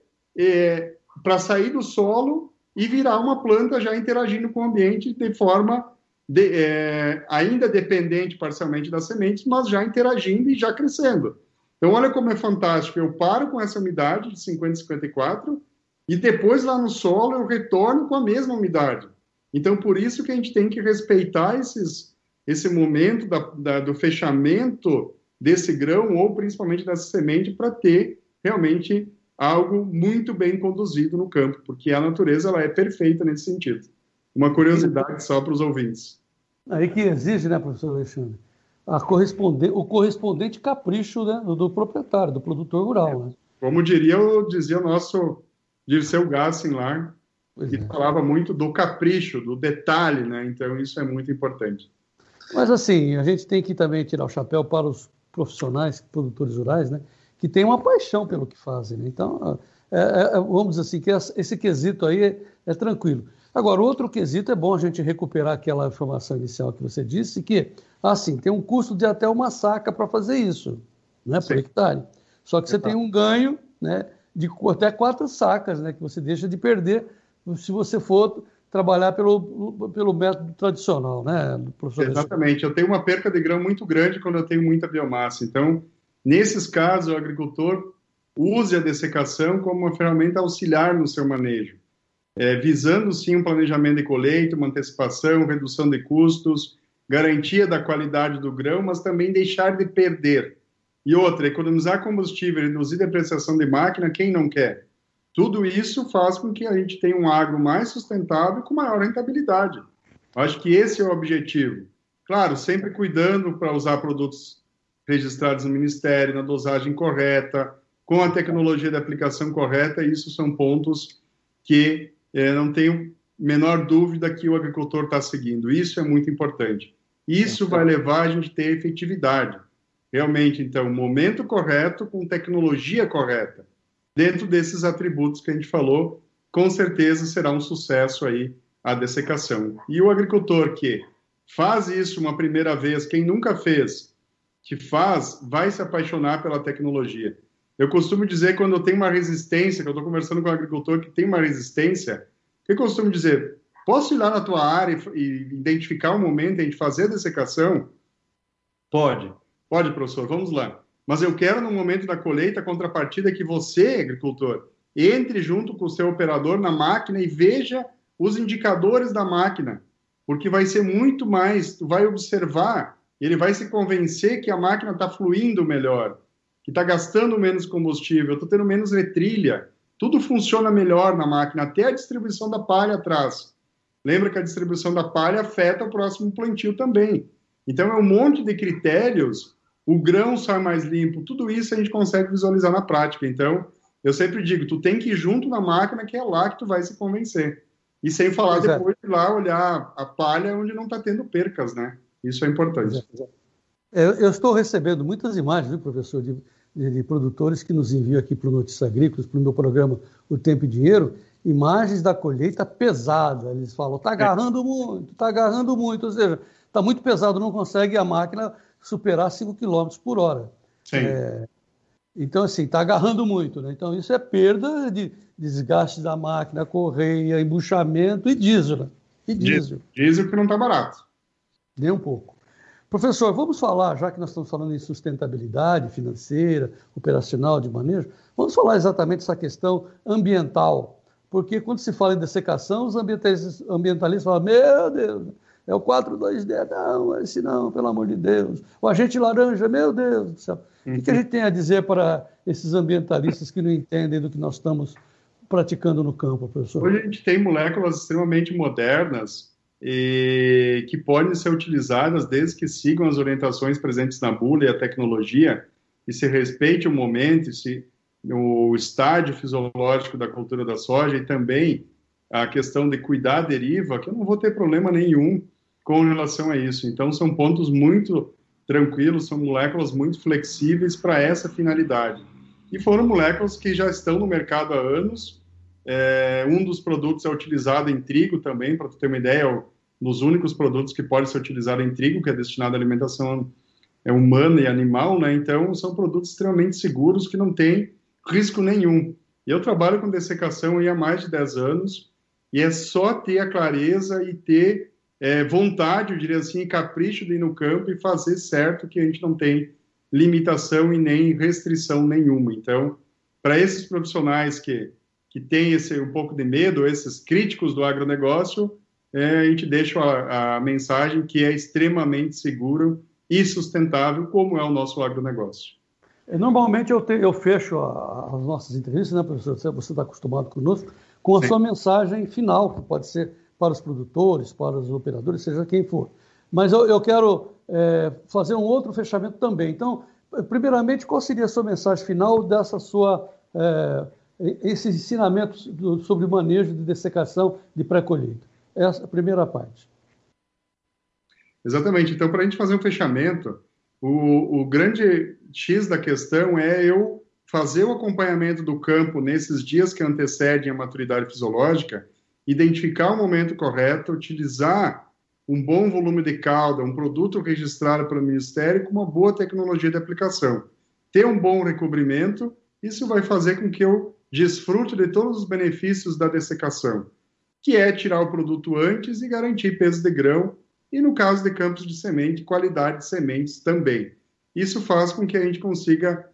[SPEAKER 2] é, para sair do solo e virar uma planta já interagindo com o ambiente de forma de, é, ainda dependente parcialmente das sementes, mas já interagindo e já crescendo. Então, olha como é fantástico. Eu paro com essa umidade de cinquenta, cinquenta e quatro e depois lá no solo eu retorno com a mesma umidade. Então, por isso que a gente tem que respeitar esses, esse momento da, da, do fechamento desse grão ou principalmente dessa semente para ter realmente algo muito bem conduzido no campo, porque a natureza ela é perfeita nesse sentido. Uma curiosidade só para os ouvintes.
[SPEAKER 1] Aí que exige, né, professor Alexandre, a correspondente, o correspondente capricho, né, do, do proprietário, do produtor rural. Né?
[SPEAKER 2] Como diria, dizia o nosso Dirceu Gassin lá, que é. falava muito do capricho, do detalhe, né? Então isso é muito importante.
[SPEAKER 1] Mas assim, a gente tem que também tirar o chapéu para os profissionais, produtores rurais, né, que têm uma paixão pelo que fazem. Né? Então, é, é, vamos dizer assim, que esse quesito aí é, é tranquilo. Agora, outro quesito é bom a gente recuperar aquela informação inicial que você disse, que, assim, tem um custo de até uma saca para fazer isso, né, por hectare. Só que você tem um ganho, né, de até quatro sacas, né, que você deixa de perder se você for trabalhar pelo, pelo método tradicional, né, professor?
[SPEAKER 2] Exatamente. Eu tenho uma perca de grão muito grande quando eu tenho muita biomassa. Então, nesses casos, o agricultor use a dessecação como uma ferramenta auxiliar no seu manejo, é, visando, sim, um planejamento de colheita, uma antecipação, redução de custos, garantia da qualidade do grão, mas também deixar de perder. E outra, economizar combustível, reduzir a depreciação de máquina, quem não quer? Tudo isso faz com que a gente tenha um agro mais sustentável e com maior rentabilidade. Acho que esse é o objetivo. Claro, sempre cuidando para usar produtos registrados no Ministério, na dosagem correta, com a tecnologia de aplicação correta, isso são pontos que eh, não tenho menor dúvida que o agricultor está seguindo. Isso é muito importante. Isso vai levar a gente a ter efetividade. Realmente, então, momento correto com tecnologia correta. Dentro desses atributos que a gente falou, com certeza será um sucesso aí a dessecação. E o agricultor que faz isso uma primeira vez, quem nunca fez, que faz, vai se apaixonar pela tecnologia. Eu costumo dizer, quando eu tenho uma resistência, que eu estou conversando com um agricultor que tem uma resistência, o que eu costumo dizer? Posso ir lá na tua área e, e identificar um momento em a gente fazer a dessecação? Pode. Pode, professor, vamos lá. Mas eu quero, no momento da colheita, a contrapartida que você, agricultor, entre junto com o seu operador na máquina e veja os indicadores da máquina, porque vai ser muito mais, tu vai observar, ele vai se convencer que a máquina está fluindo melhor, que está gastando menos combustível, estou tendo menos retrilha, tudo funciona melhor na máquina, até a distribuição da palha atrás. Lembra que a distribuição da palha afeta o próximo plantio também. Então, é um monte de critérios, o grão sai mais limpo, tudo isso a gente consegue visualizar na prática. Então, eu sempre digo, tu tem que ir junto na máquina, que é lá que tu vai se convencer. E sem falar Exato. depois de lá olhar a palha onde não está tendo percas, né? Isso é importante. Exato.
[SPEAKER 1] Eu, eu estou recebendo muitas imagens, viu, professor, de, de, de produtores que nos enviam aqui para o Notícias Agrícolas, para o meu programa O Tempo e Dinheiro, imagens da colheita pesada. Eles falam, está agarrando é. muito, está agarrando muito, ou seja, está muito pesado, não consegue a máquina superar cinco quilômetros por hora.
[SPEAKER 2] Sim.
[SPEAKER 1] É, então, assim, está agarrando muito, né? Então, isso é perda de desgaste da máquina, correia, embuchamento e diesel, né? E diesel.
[SPEAKER 2] Diesel que não está barato.
[SPEAKER 1] Nem um pouco. Professor, vamos falar, já que nós estamos falando em sustentabilidade financeira, operacional, de manejo, vamos falar exatamente essa questão ambiental. Porque quando se fala em dessecação, os ambientalistas, ambientalistas falam, meu Deus, é o quatro dois D, não, esse não, pelo amor de Deus. O agente laranja, meu Deus do céu. Uhum. O que a gente tem a dizer para esses ambientalistas que não entendem do que nós estamos praticando no campo, professor?
[SPEAKER 2] Hoje a gente tem moléculas extremamente modernas e que podem ser utilizadas desde que sigam as orientações presentes na bula e a tecnologia e se respeite o momento, e se, o estágio fisiológico da cultura da soja e também a questão de cuidar a deriva, que eu não vou ter problema nenhum com relação a isso. Então, são pontos muito tranquilos, são moléculas muito flexíveis para essa finalidade. E foram moléculas que já estão no mercado há anos. É, um dos produtos é utilizado em trigo também, para tu ter uma ideia, é nos únicos produtos que pode ser utilizado em trigo, que é destinado à alimentação é, humana e animal, né? Então, são produtos extremamente seguros que não têm risco nenhum. E eu trabalho com dessecação aí há mais de dez anos, e é só ter a clareza e ter é, vontade, eu diria assim, capricho de ir no campo e fazer certo, que a gente não tem limitação e nem restrição nenhuma. Então, para esses profissionais que, que têm esse, um pouco de medo, esses críticos do agronegócio, é, a gente deixa a, a mensagem que é extremamente seguro e sustentável, como é o nosso agronegócio.
[SPEAKER 1] Normalmente eu, te, eu fecho a, as nossas entrevistas, né, professor? Você está acostumado conosco, com a Sim. sua mensagem final, que pode ser para os produtores, para os operadores, seja quem for. Mas eu, eu quero é, fazer um outro fechamento também. Então, primeiramente, qual seria a sua mensagem final dessa sua, é, esses ensinamentos do, sobre manejo de dessecação de pré-colheita? Essa é a primeira parte.
[SPEAKER 2] Exatamente. Então, para a gente fazer um fechamento, o, o grande X da questão é eu fazer o acompanhamento do campo nesses dias que antecedem a maturidade fisiológica, identificar o momento correto, utilizar um bom volume de calda, um produto registrado pelo Ministério com uma boa tecnologia de aplicação. Ter um bom recobrimento, isso vai fazer com que eu desfrute de todos os benefícios da dessecação, que é tirar o produto antes e garantir peso de grão, e no caso de campos de semente, qualidade de sementes também. Isso faz com que a gente consiga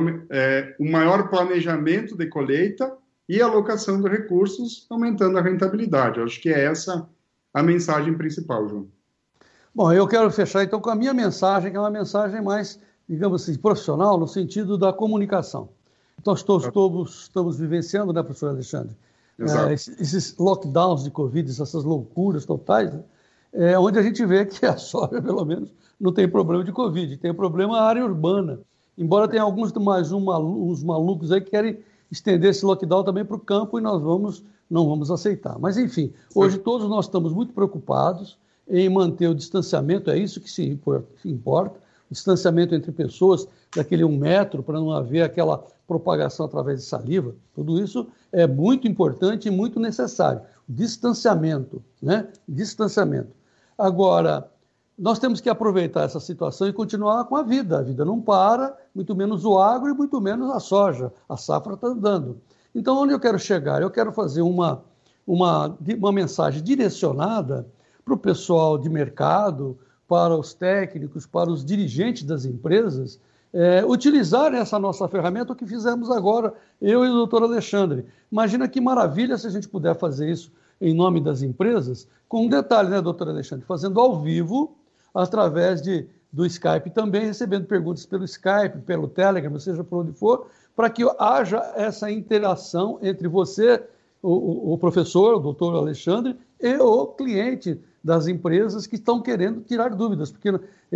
[SPEAKER 2] é, um maior planejamento de colheita e alocação de recursos, aumentando a rentabilidade. Eu acho que é essa a mensagem principal, João.
[SPEAKER 1] Bom, eu quero fechar então com a minha mensagem, que é uma mensagem mais, digamos assim, profissional, no sentido da comunicação. Então, todos, todos estamos vivenciando, né, professor Alexandre? É, esses lockdowns de Covid, essas loucuras totais, né? É, onde a gente vê que a soja, pelo menos, não tem problema de Covid, tem problema na área urbana. Embora tenha alguns mais um, uns malucos aí que querem estender esse lockdown também para o campo e nós vamos, não vamos aceitar. Mas, enfim, hoje todos nós estamos muito preocupados em manter o distanciamento, é isso que se importa, o distanciamento entre pessoas, daquele um metro, para não haver aquela propagação através de saliva. Tudo isso é muito importante e muito necessário. Distanciamento, né? Distanciamento. Agora, nós temos que aproveitar essa situação e continuar com a vida. A vida não para, muito menos o agro e muito menos a soja. A safra está andando. Então, onde eu quero chegar? Eu quero fazer uma, uma, uma mensagem direcionada para o pessoal de mercado, para os técnicos, para os dirigentes das empresas, é, utilizarem essa nossa ferramenta, o que fizemos agora, eu e o doutor Alexandre. Imagina que maravilha se a gente puder fazer isso em nome das empresas, com um detalhe, né, doutor Alexandre? Fazendo ao vivo, através de, do Skype também, recebendo perguntas pelo Skype, pelo Telegram, seja por onde for, para que haja essa interação entre você, o, o professor, o doutor Alexandre, e o cliente das empresas que estão querendo tirar dúvidas, porque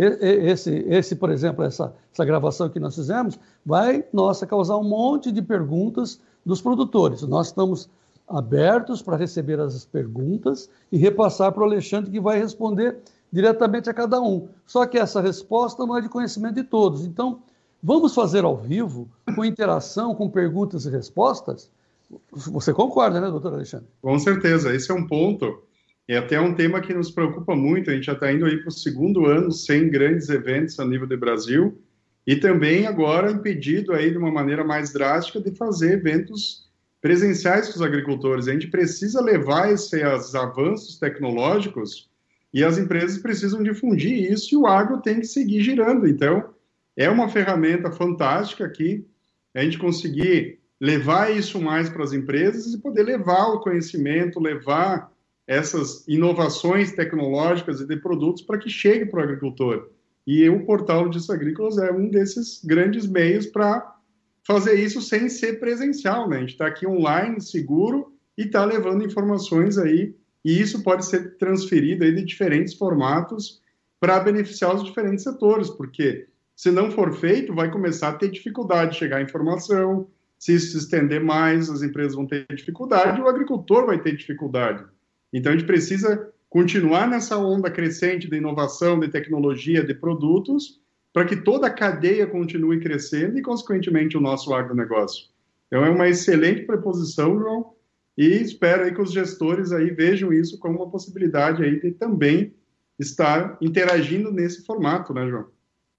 [SPEAKER 1] esse, esse por exemplo, essa, essa gravação que nós fizemos, vai, nossa, causar um monte de perguntas dos produtores. Nós estamos abertos para receber as perguntas e repassar para o Alexandre, que vai responder diretamente a cada um. Só que essa resposta não é de conhecimento de todos. Então, vamos fazer ao vivo, com interação, com perguntas e respostas? Você concorda, né, doutor Alexandre?
[SPEAKER 2] Com certeza. Esse é um ponto É até um tema que nos preocupa muito. A gente já está indo aí para o segundo ano sem grandes eventos a nível de Brasil e também agora impedido aí de uma maneira mais drástica de fazer eventos presenciais com os agricultores. A gente precisa levar esses avanços tecnológicos e as empresas precisam difundir isso e o agro tem que seguir girando. Então, é uma ferramenta fantástica aqui, a gente conseguir levar isso mais para as empresas e poder levar o conhecimento, levar essas inovações tecnológicas e de produtos para que chegue para o agricultor. E o Portal Notícias Agrícolas é um desses grandes meios para fazer isso sem ser presencial, né? A gente está aqui online, seguro, e está levando informações aí, e isso pode ser transferido aí de diferentes formatos para beneficiar os diferentes setores, porque se não for feito, vai começar a ter dificuldade de chegar à informação, se isso se estender mais, as empresas vão ter dificuldade, e o agricultor vai ter dificuldade. Então, a gente precisa continuar nessa onda crescente de inovação, de tecnologia, de produtos, para que toda a cadeia continue crescendo e, consequentemente, o nosso agronegócio. Então, é uma excelente preposição, João, e espero aí que os gestores aí vejam isso como uma possibilidade aí de também estar interagindo nesse formato, né, João?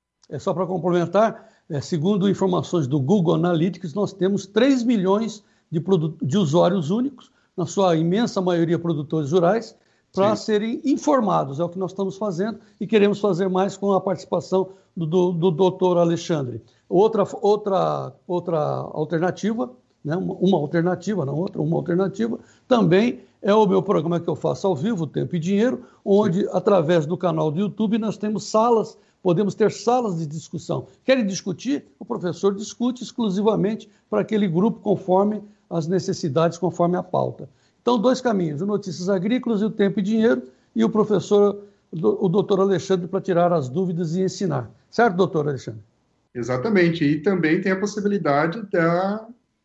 [SPEAKER 1] É só para complementar, é, segundo informações do Google Analytics, nós temos três milhões de, de usuários únicos, na sua imensa maioria produtores rurais, para serem informados. É o que nós estamos fazendo e queremos fazer mais com a participação do, do, do doutor Alexandre. Outra, outra, outra alternativa, né, uma, uma alternativa, não outra, uma alternativa, também é o meu programa que eu faço ao vivo, Tempo e Dinheiro, onde, Sim. através do canal do YouTube, nós temos salas, podemos ter salas de discussão. Querem discutir? O professor discute exclusivamente para aquele grupo, conforme as necessidades, conforme a pauta. Então, dois caminhos, o Notícias Agrícolas e o Tempo e Dinheiro, e o professor, o doutor Alexandre, para tirar as dúvidas e ensinar. Certo, doutor Alexandre?
[SPEAKER 2] Exatamente, e também tem a possibilidade da,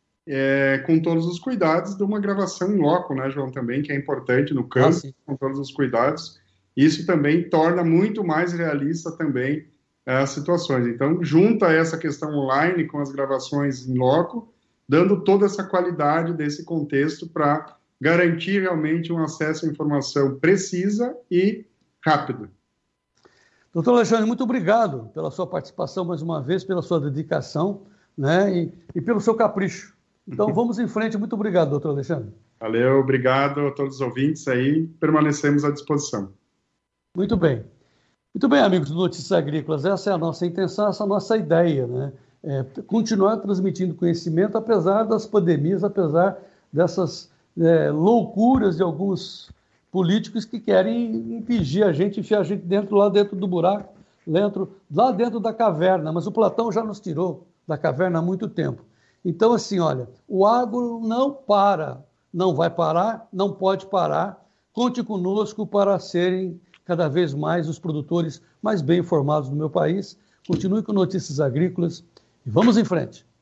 [SPEAKER 2] é, com todos os cuidados, de uma gravação em loco, né, João, também, que é importante no campo, ah, com todos os cuidados. Isso também torna muito mais realista também as situações. Então, junta essa questão online com as gravações em loco, dando toda essa qualidade desse contexto para garantir realmente um acesso à informação precisa e rápida.
[SPEAKER 1] Doutor Alexandre, muito obrigado pela sua participação mais uma vez, pela sua dedicação, né, e, e pelo seu capricho. Então, vamos em frente. Muito obrigado, doutor Alexandre.
[SPEAKER 2] Valeu, obrigado a todos os ouvintes aí. Permanecemos à disposição.
[SPEAKER 1] Muito bem. Muito bem, amigos do Notícias Agrícolas. Essa é a nossa intenção, essa é a nossa ideia, né? É continuar transmitindo conhecimento, apesar das pandemias, apesar dessas é, loucuras de alguns políticos que querem impedir a gente, enfiar a gente dentro, lá dentro do buraco, dentro, lá dentro da caverna. Mas o Platão já nos tirou da caverna há muito tempo. Então, assim, olha, o agro não para, não vai parar, não pode parar. Conte conosco para serem cada vez mais os produtores mais bem informados do meu país. Continue com Notícias Agrícolas e vamos em frente.